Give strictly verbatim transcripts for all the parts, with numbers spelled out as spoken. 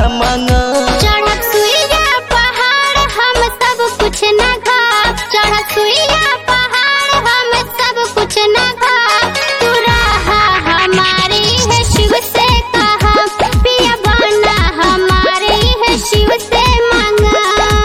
मांगा। चढ़त सुइया पहाड़ हम सब कुछ न खा, चढ़त सुइया पहाड़ हम सब कुछ न खा। तू रहा हमारी है शिव से कहा, पिया बना हमारी है शिव से मांगा।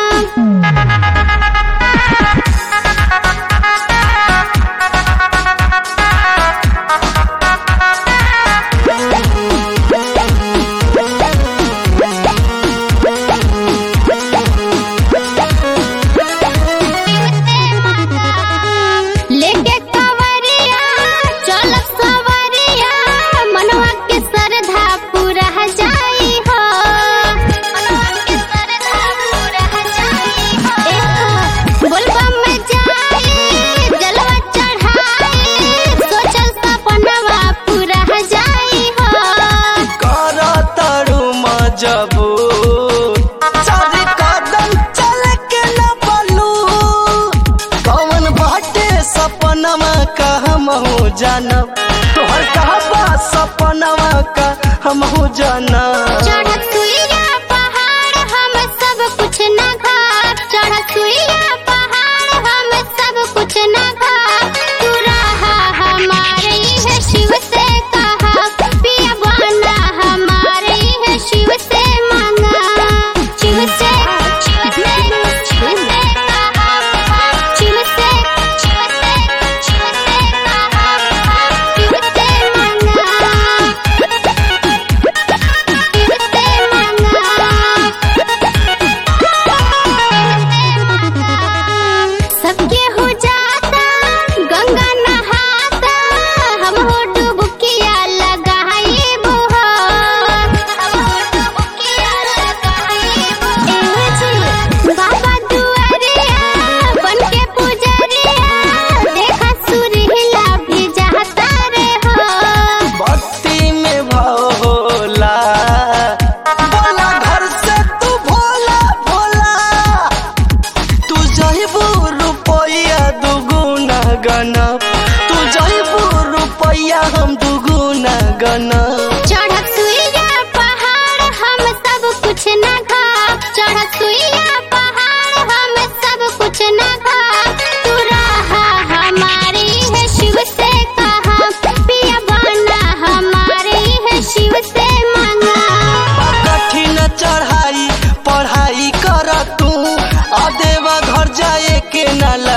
लेके कवरिया चल सवरिया, मनवा के श्रद्धा पूरा जाई हो, मनवा के श्रद्धा पूरा जाई हो। बोलबम में जाई जलवा चढ़ाई, सोचल सपनवा पूरा जाई हो। कर तारू मजबूर चारे कदम चल के न पलू, कौन बाटे सपनमा का हमहू जानब, तोहर कहबा सपनमा का हमहू जानब। चढ़त सुइया पहाड़ हम सब कुछ न खा, चढ़त सुइया पहाड़ हम सब कुछ न खा। तू रहा हमारी है शिव से कहा, पिया बना हमारी है शिव से मांगा। शिव से शिव से शिव से कहा, शिव से शिव से शिव से कहा, शिव से मांगा, शिव से मांगा। सबके हो जाता गंगा नहाता, हम हो डुबकिया लगाइब हो, हम हो डुबकिया लगाइब हो। बाबा दुआरिया बन के पुजरिया, देखा सुरहिला भी जाता रे हो। भक्ति में भाव होला, बोला घर से तू भोला भोला, तू जइबू रुपया दुगुना गनब, तू जइबू रुपया हम दुगुना गनब। चढ़त सुइया पहाड़ हम सब कुछ न खा, चढ़त सुइया पहाड़ हम सब कुछ न खा। तू रहा हमारी है शिव से कहा, पिया बना हमारी है शिव से मांगा। कठिन चढ़ाई पढ़ाई कर तू, अदेवा घर जाए के न